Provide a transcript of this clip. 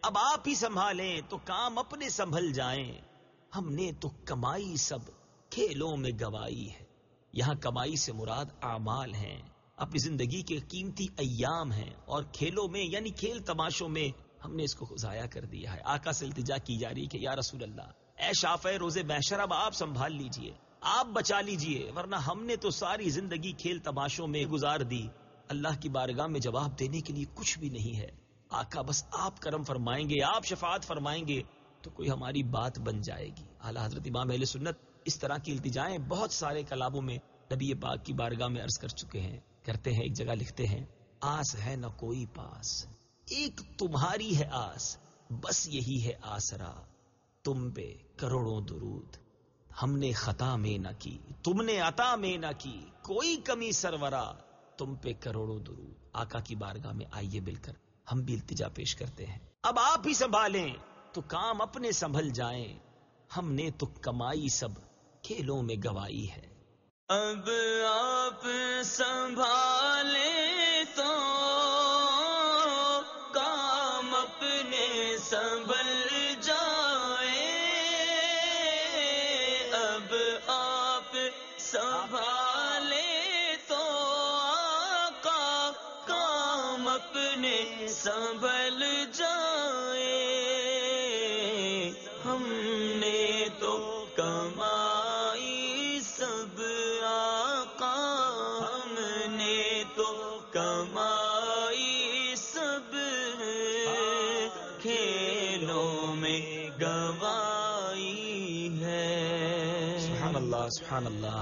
اب آپ ہی سنبھالیں تو کام اپنے سنبھل جائیں، ہم نے تو کمائی سب کھیلوں میں گوائی ہے۔ یہاں کمائی سے مراد اعمال ہیں، اپنی زندگی کے قیمتی ایام ہیں، اور کھیلوں میں یعنی کھیل تماشوں میں ہم نے اس کو ضائع کر دیا ہے۔ آقا سے التجا کی جا رہی کہ یا رسول اللہ، اے شافع روز محشر، اب آپ سنبھال لیجئے، آپ بچا لیجئے، ورنہ ہم نے تو ساری زندگی کھیل تماشوں میں گزار دی، اللہ کی بارگاہ میں جواب دینے کے لیے کچھ بھی نہیں ہے۔ آقا بس آپ کرم فرمائیں گے، آپ شفاعت فرمائیں گے تو کوئی ہماری بات بن جائے گی۔ اعلیٰ حضرت امام اہل سنت اس طرح کی التجائیں بہت سارے کلاموں میں نبی پاک کی بارگاہ میں عرض کر چکے ہیں۔ کرتے ہیں، ایک جگہ لکھتے ہیں، آس ہے نہ کوئی پاس، ایک تمہاری ہے آس، بس یہی ہے آسرا، تم پہ کروڑوں درود، ہم نے خطا میں نہ کی، تم نے عطا میں نہ کی، کوئی کمی سرورا، تم پہ کروڑوں درود۔ آقا کی بارگاہ میں آئیے مل کر ہم بھی التجا پیش کرتے ہیں، اب آپ ہی سنبھالیں تو کام اپنے سنبھل جائیں، ہم نے تو کمائی سب کھیلوں میں گوائی ہے۔ اب آپ سنبھالیں تو کام اپنے سنبھل جائیں، اب آپ سنبھالیں تو آقا کام اپنے سنبھل جائیں، ہم نے تو کمائی سب آقا، ہم نے تو کمائی سب کھیلوں میں گوائی ہے۔ سبحان اللہ، سبحان اللہ۔